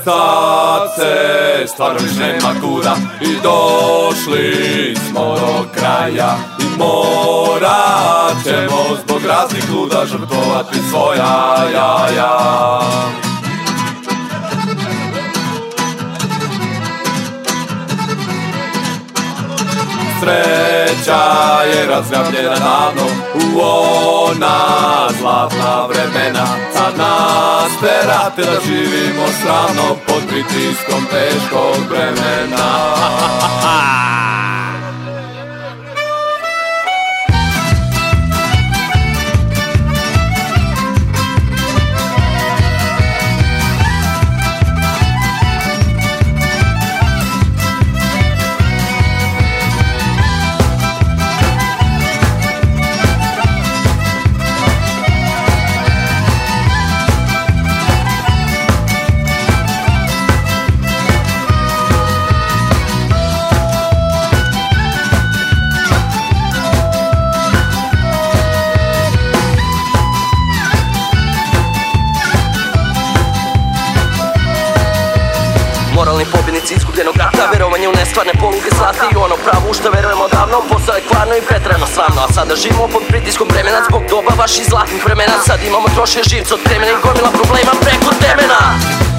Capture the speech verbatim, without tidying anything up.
Sad se stvarno viš nema kuda i došli smo do kraja i morat ćemo zbog raznih luda žrtvovati svoja jaja. Sreća je razgrabljena davno u ona zlatna vremena. Sad nas terate da živimo sramno pod pritiskom teškog vremena. Moralni pobjednici izgubljenog rata, verovanje u nestvarne poluge zlata i ono pravo u što verujemo davno postalo je kvarno i pretrano slavno. A sada živimo pod pritiskom vremena zbog doba vaših zlatnih vremena. Sad imamo troše živce od temena i gomila problema preko temena.